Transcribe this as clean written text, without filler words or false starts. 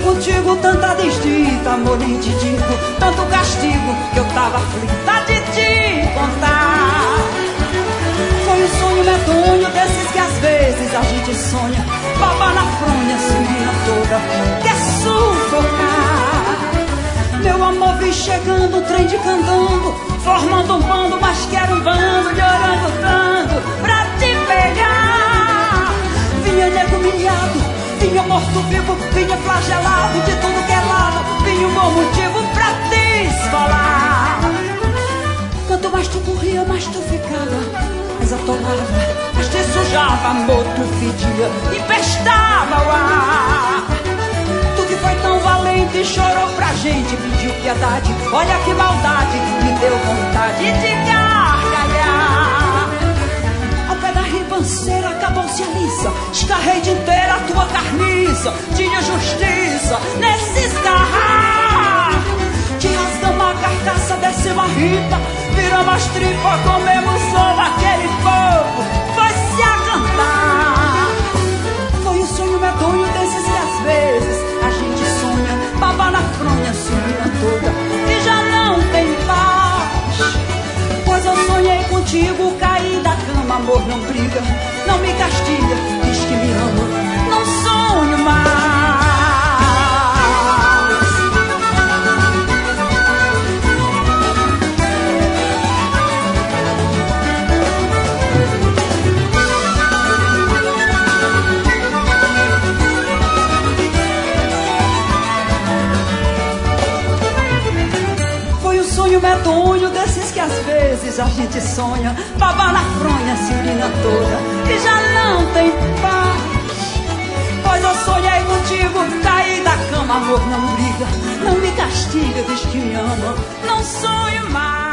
contigo tanta desdita, amor, nem te digo, tanto castigo que eu tava aflita de te contar. Foi um sonho medonho desses que às vezes a gente sonha, baba na fronha, se mina toda, quer sufocar. Meu amor, vi chegando, um trem de candando, formando um bando, mas quero um bando de orangotando pra te pegar. Vinha nego humilhado, vinha morto-vivo, vinha flagelado, de tudo que é lado, vinha um bom motivo pra te esfolar. Quanto mais tu corria, mais tu ficava, mais atolava, mais te sujava, amor, tu fedia, empestava o ar. Tu que foi tão valente e chorou pra gente, pediu piedade, olha que maldade, me deu vontade de gargalhar. Ao pé da ribanceira acabou-se a liça, escarrei de inteira a tua carniça, tinha justiça nesse escarrar. Te rasgamos a carcaça, descemos a ripa, viramos as tripas, comemos só aquele povo, foi-se a cantar. Foi um sonho medonho desses que às vezes a gente sonha, baba na fronha, subida toda, e já não tem paz. Pois eu sonhei contigo, caí da cama, amor, não briga, não me castiga, diz que me ama, não sonho mais. Medonho desses que às vezes a gente sonha, baba na fronha, se urina toda, e já não tem paz. Pois eu sonhei contigo, caí da cama, amor, não briga, não me castiga, diz que me ama, não sonho mais.